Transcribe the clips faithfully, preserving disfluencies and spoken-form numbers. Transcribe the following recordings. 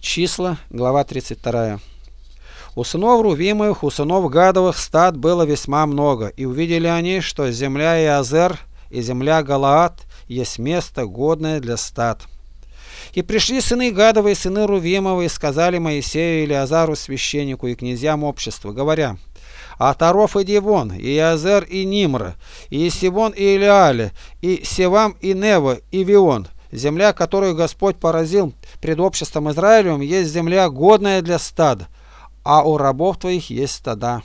Числа, глава тридцать вторая. У сынов Рувимовых, у сынов Гадовых стад было весьма много, и увидели они, что земля Иозер и земля Галаад есть место, годное для стад. И пришли сыны Гадовы и сыны Рувимовы, и сказали Моисею и Илиазару священнику и князьям общества, говоря: Атаров и Дивон, и Иозер и Нимра, и Сивон и Илиале, и Севам и Нева и Вион, земля, которую Господь поразил пред обществом Израилевым, есть земля, годная для стад, а у рабов твоих есть стада.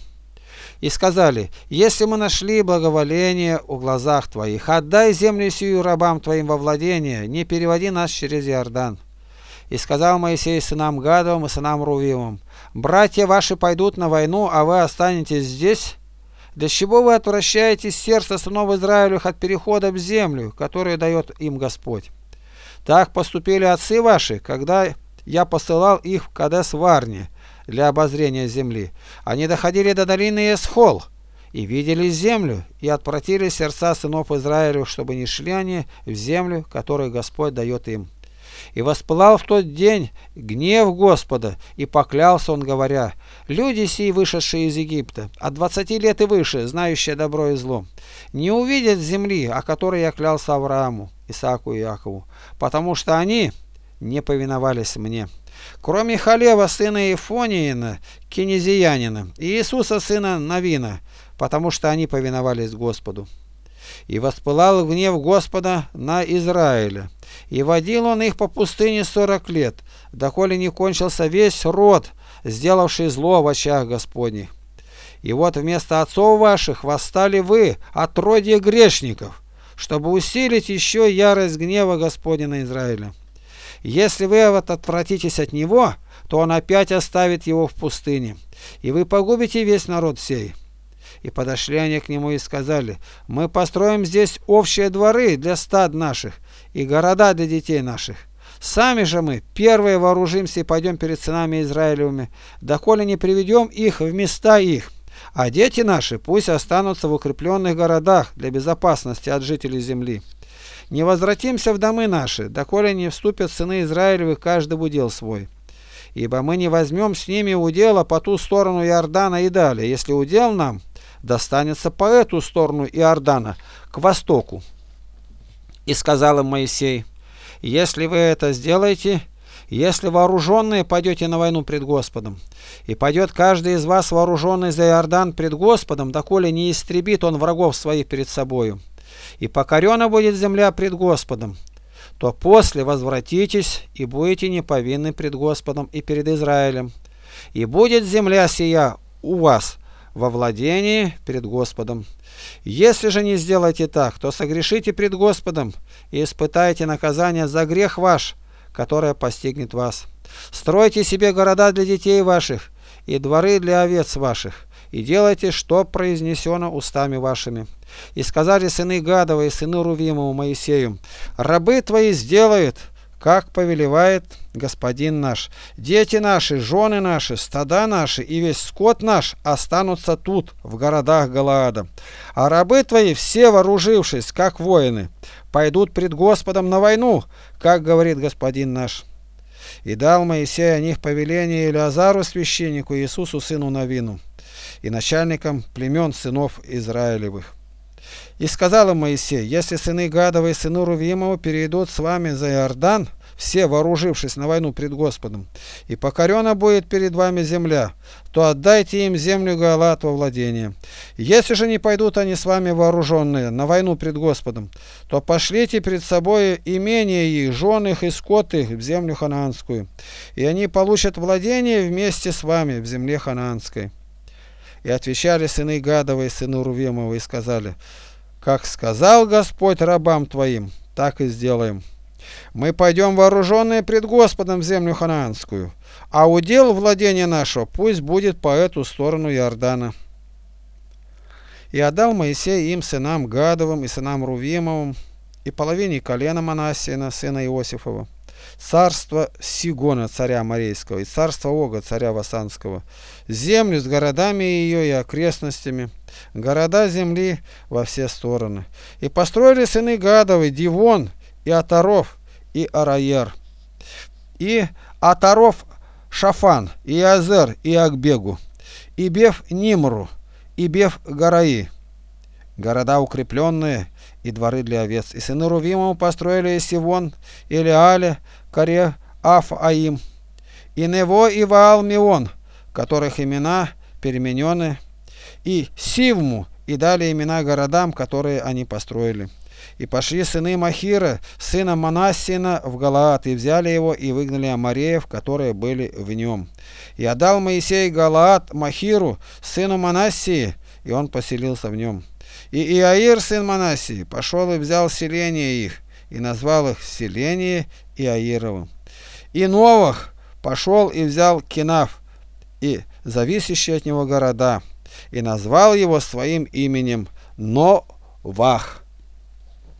И сказали: если мы нашли благоволение у глазах твоих, отдай землю сию рабам твоим во владение, не переводи нас через Иордан. И сказал Моисей сынам Гадовым и сынам Рувимовым: братья ваши пойдут на войну, а вы останетесь здесь? Для чего вы отвращаете сердце сынов Израилевых от перехода в землю, которую дает им Господь? Так поступили отцы ваши, когда я посылал их в Кадес-Варне для обозрения земли. Они доходили до долины Эсхол и видели землю, и отвратили сердца сынов Израилевых, чтобы не шли они в землю, которую Господь дает им. И воспылал в тот день гнев Господа, и поклялся он, говоря: люди сии, вышедшие из Египта, от двадцати лет и выше, знающие добро и зло, не увидят земли, о которой я клялся Аврааму, Исааку и Иакову, потому что они не повиновались мне. Кроме Халева, сына Ифониина, Кенезиянина, и Иисуса, сына Навина, потому что они повиновались Господу. И воспылал гнев Господа на Израиля, и водил он их по пустыне сорок лет, доколе не кончился весь род, сделавший зло в очах Господних. И вот вместо отцов ваших восстали вы, отродье грешников, чтобы усилить еще ярость гнева Господня на Израиля. Если вы вот отвратитесь от него, то он опять оставит его в пустыне, и вы погубите весь народ сей. И подошли они к нему и сказали: мы построим здесь общие дворы для стад наших и города для детей наших. Сами же мы первые вооружимся и пойдем перед сынами Израилевыми, доколе не приведем их в места их, а дети наши пусть останутся в укрепленных городах для безопасности от жителей земли. Не возвратимся в домы наши, доколе не вступят сыны Израилевы каждый в удел свой. Ибо мы не возьмем с ними удела по ту сторону Иордана и далее, если удел нам достанется по эту сторону Иордана, к востоку. И сказал им Моисей: если вы это сделаете, если вооруженные пойдете на войну пред Господом, и пойдет каждый из вас вооруженный за Иордан пред Господом, доколе не истребит он врагов своих перед собою, и покорена будет земля пред Господом, то после возвратитесь и будете неповинны пред Господом и перед Израилем, и будет земля сия у вас во владении перед Господом. Если же не сделаете так, то согрешите пред Господом и испытайте наказание за грех ваш, которое постигнет вас. Стройте себе города для детей ваших и дворы для овец ваших, и делайте, что произнесено устами вашими. И сказали сыны Гадова и сыны Рувимову Моисею: рабы твои сделают, как повелевает Господин наш. Дети наши, жены наши, стада наши и весь скот наш останутся тут, в городах Галаада. А рабы твои, все вооружившись, как воины, пойдут пред Господом на войну, как говорит Господин наш. И дал Моисей о них повеление Илиазару священнику и Иисусу сыну Навину, и начальникам племен сынов Израилевых. И сказал им Моисей: если сыны Гадовы и сыны Рувимова перейдут с вами за Иордан, все вооружившись на войну пред Господом, и покорена будет перед вами земля, то отдайте им землю Галаад во владение. Если же не пойдут они с вами вооруженные на войну пред Господом, то пошлите пред собой имение их, жен их и скот их в землю ханаанскую, и они получат владение вместе с вами в земле ханаанской. И отвечали сыны Гадовы и сыны Рувимова и сказали: как сказал Господь рабам твоим, так и сделаем. Мы пойдем вооруженные пред Господом в землю ханаанскую, а удел владения нашего пусть будет по эту сторону Иордана. И отдал Моисей им, сынам Гадовым и сынам Рувимовым, и половине колена Манассиина, сына Иосифова, царство Сигона, царя Морейского, и царство Ога, царя Васанского, землю с городами ее и окрестностями, города земли во все стороны. И построили сыны Гадовы Дивон, и Атаров, и Араер. И Атаров Шафан, и Азер, и Акбегу, и Беф-Нимру, и Беф-Гараи, города укрепленные, и дворы для овец. И сыны Рувимова построили Сивон, Илеале, Каре, Аф-Аим, и Нево, и Ваал-Мион, которых имена переменены, и Сивму, и дали имена городам, которые они построили. И пошли сыны Махира, сына Манассина, в Галаад, и взяли его, и выгнали амореев, которые были в нем. И отдал Моисей Галаад Махиру, сыну Манассии, и он поселился в нем. И Иаир, сын Манассии, пошел и взял селение их, и назвал их селение Иаировым. И Новах пошел и взял Кинав, и зависящие от него города, и назвал его своим именем Новах.